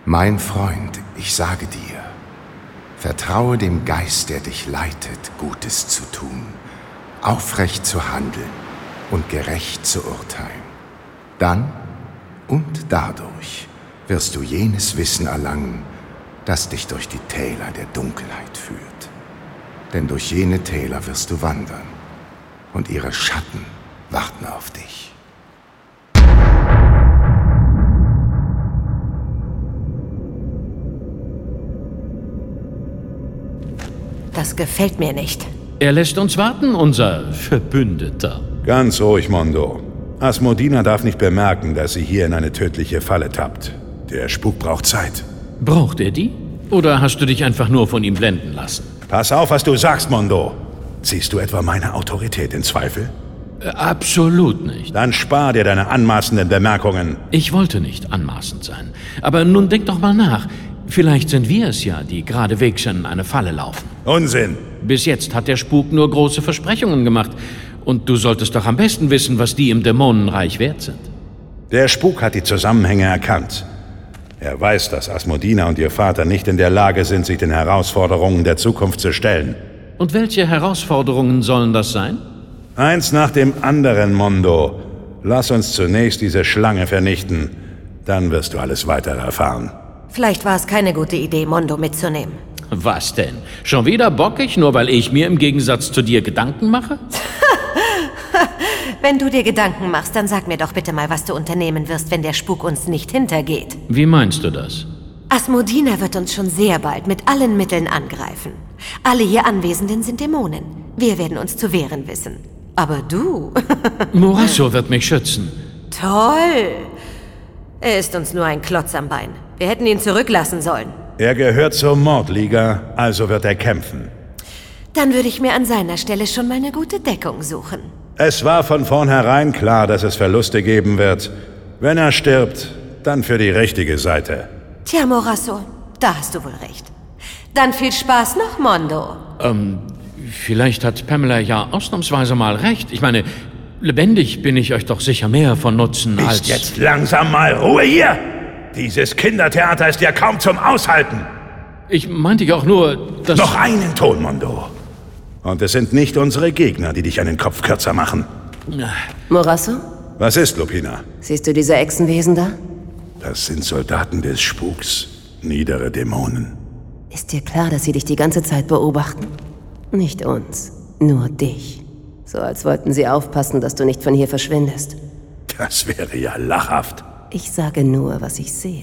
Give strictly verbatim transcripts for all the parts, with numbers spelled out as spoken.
Mein Freund, ich sage dir, vertraue dem Geist, der dich leitet, Gutes zu tun, aufrecht zu handeln und gerecht zu urteilen. Dann und dadurch wirst du jenes Wissen erlangen, das dich durch die Täler der Dunkelheit führt. Denn durch jene Täler wirst du wandern, und ihre Schatten warten auf dich. Das gefällt mir nicht. Er lässt uns warten, unser Verbündeter. Ganz ruhig, Mondo. Asmodina darf nicht bemerken, dass sie hier in eine tödliche Falle tappt. Der Spuk braucht Zeit. Braucht er die? Oder hast du dich einfach nur von ihm blenden lassen? Pass auf, was du sagst, Mondo. Ziehst du etwa meine Autorität in Zweifel? Äh, absolut nicht. Dann spar dir deine anmaßenden Bemerkungen. Ich wollte nicht anmaßend sein. Aber nun denk doch mal nach. Vielleicht sind wir es ja, die geradewegs in eine Falle laufen. Unsinn! Bis jetzt hat der Spuk nur große Versprechungen gemacht. Und du solltest doch am besten wissen, was die im Dämonenreich wert sind. Der Spuk hat die Zusammenhänge erkannt. Er weiß, dass Asmodina und ihr Vater nicht in der Lage sind, sich den Herausforderungen der Zukunft zu stellen. Und welche Herausforderungen sollen das sein? Eins nach dem anderen, Mondo. Lass uns zunächst diese Schlange vernichten. Dann wirst du alles weitere erfahren. Vielleicht war es keine gute Idee, Mondo mitzunehmen. Was denn? Schon wieder bockig, nur weil ich mir im Gegensatz zu dir Gedanken mache? Wenn du dir Gedanken machst, dann sag mir doch bitte mal, was du unternehmen wirst, wenn der Spuk uns nicht hintergeht. Wie meinst du das? Asmodina wird uns schon sehr bald mit allen Mitteln angreifen. Alle hier Anwesenden sind Dämonen. Wir werden uns zu wehren wissen. Aber du... Morasso wird mich schützen. Toll! Er ist uns nur ein Klotz am Bein. Wir hätten ihn zurücklassen sollen. Er gehört zur Mordliga, also wird er kämpfen. Dann würde ich mir an seiner Stelle schon mal eine gute Deckung suchen. Es war von vornherein klar, dass es Verluste geben wird. Wenn er stirbt, dann für die richtige Seite. Tja, Morasso, da hast du wohl recht. Dann viel Spaß noch, Mondo. Ähm, vielleicht hat Pamela ja ausnahmsweise mal recht. Ich meine, lebendig bin ich euch doch sicher mehr von Nutzen ist als... Jetzt langsam mal Ruhe hier! Dieses Kindertheater ist ja kaum zum Aushalten. Ich meinte ja auch nur, dass... Noch einen Ton, Mondo. Und es sind nicht unsere Gegner, die dich einen Kopf kürzer machen. Morasso? Was ist, Lupina? Siehst du diese Echsenwesen da? Das sind Soldaten des Spuks. Niedere Dämonen. Ist dir klar, dass sie dich die ganze Zeit beobachten? Nicht uns, nur dich. So als wollten sie aufpassen, dass du nicht von hier verschwindest. Das wäre ja lachhaft. Ich sage nur, was ich sehe.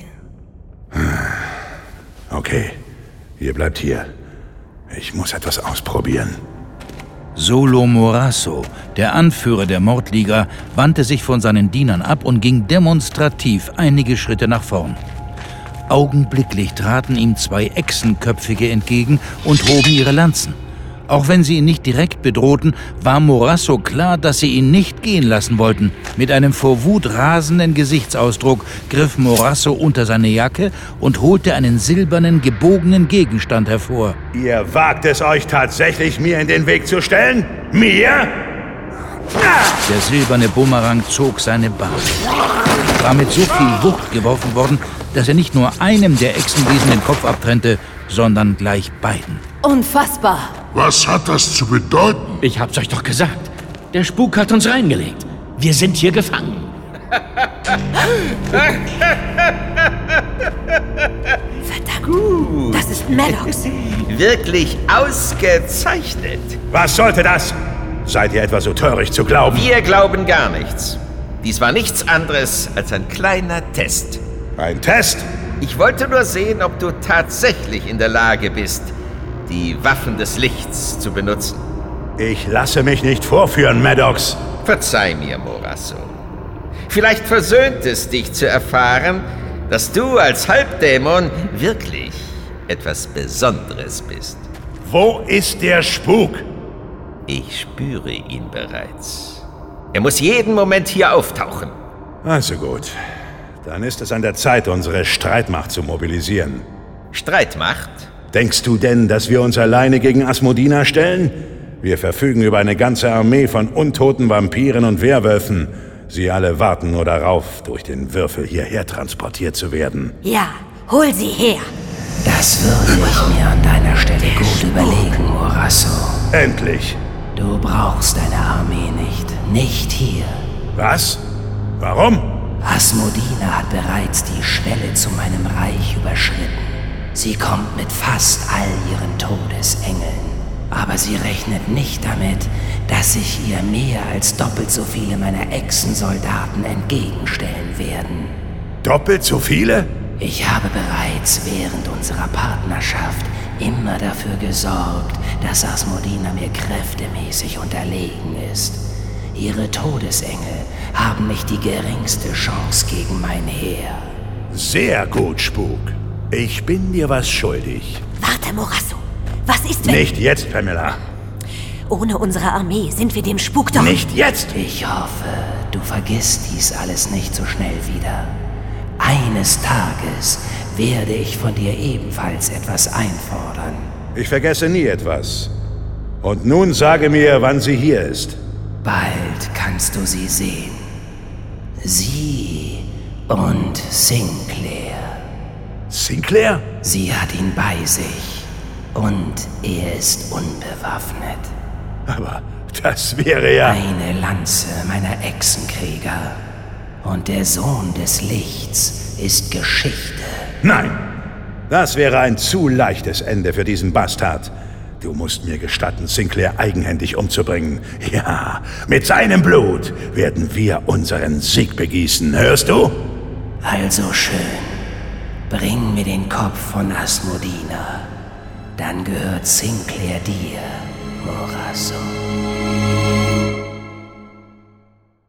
Okay, ihr bleibt hier. Ich muss etwas ausprobieren. Solo Morasso, der Anführer der Mordliga, wandte sich von seinen Dienern ab und ging demonstrativ einige Schritte nach vorn. Augenblicklich traten ihm zwei Echsenköpfige entgegen und hoben ihre Lanzen. Auch wenn sie ihn nicht direkt bedrohten, war Morasso klar, dass sie ihn nicht gehen lassen wollten. Mit einem vor Wut rasenden Gesichtsausdruck griff Morasso unter seine Jacke und holte einen silbernen, gebogenen Gegenstand hervor. Ihr wagt es euch tatsächlich, mir in den Weg zu stellen? Mir? Der silberne Bumerang zog seine Bahn. War mit so viel Wucht geworfen worden, dass er nicht nur einem der Echsenwesen den Kopf abtrennte, sondern gleich beiden. Unfassbar! Was hat das zu bedeuten? Ich hab's euch doch gesagt. Der Spuk hat uns reingelegt. Wir sind hier gefangen. Verdammt, Gut. das ist Maddox. Wirklich ausgezeichnet. Was sollte das? Seid ihr etwa so töricht zu glauben? Wir glauben gar nichts. Dies war nichts anderes als ein kleiner Test. Ein Test? Ich wollte nur sehen, ob du tatsächlich in der Lage bist, die Waffen des Lichts zu benutzen. Ich lasse mich nicht vorführen, Maddox. Verzeih mir, Morasso. Vielleicht versöhnt es dich zu erfahren, dass du als Halbdämon wirklich etwas Besonderes bist. Wo ist der Spuk? Ich spüre ihn bereits. Er muss jeden Moment hier auftauchen. Also gut. Dann ist es an der Zeit, unsere Streitmacht zu mobilisieren. Streitmacht? Denkst du denn, dass wir uns alleine gegen Asmodina stellen? Wir verfügen über eine ganze Armee von untoten Vampiren und Werwölfen. Sie alle warten nur darauf, durch den Würfel hierher transportiert zu werden. Ja, Hol sie her! Das würde ich mir an deiner Stelle gut überlegen, Morasso. Endlich! Du brauchst deine Armee nicht. Nicht hier. Was? Warum? Asmodina hat bereits die Schwelle zu meinem Reich überschritten. Sie kommt mit fast all ihren Todesengeln. Aber sie rechnet nicht damit, dass sich ihr mehr als doppelt so viele meiner Echsensoldaten entgegenstellen werden. Doppelt so viele? Ich habe bereits während unserer Partnerschaft immer dafür gesorgt, dass Asmodina mir kräftemäßig unterlegen ist. Ihre Todesengel haben nicht die geringste Chance gegen mein Heer. Sehr gut, Spuk. Ich bin dir was schuldig. Warte, Morasso. Was ist, wenn... Nicht jetzt, Pamela. Ohne unsere Armee sind wir dem Spuk doch... Nicht jetzt! Ich hoffe, du vergisst dies alles nicht so schnell wieder. Eines Tages werde ich von dir ebenfalls etwas einfordern. Ich vergesse nie etwas. Und nun sage mir, wann sie hier ist. Bald kannst du sie sehen. Sie und Sinclair. Sinclair? Sie hat ihn bei sich. Und er ist unbewaffnet. Aber das wäre ja... Eine Lanze meiner Echsenkrieger. Und der Sohn des Lichts ist Geschichte. Nein! Das wäre ein zu leichtes Ende für diesen Bastard. Du musst mir gestatten, Sinclair eigenhändig umzubringen. Ja, mit seinem Blut werden wir unseren Sieg begießen. Hörst du? Also schön. Bring mir den Kopf von Asmodina. Dann gehört Sinclair dir, Morasso.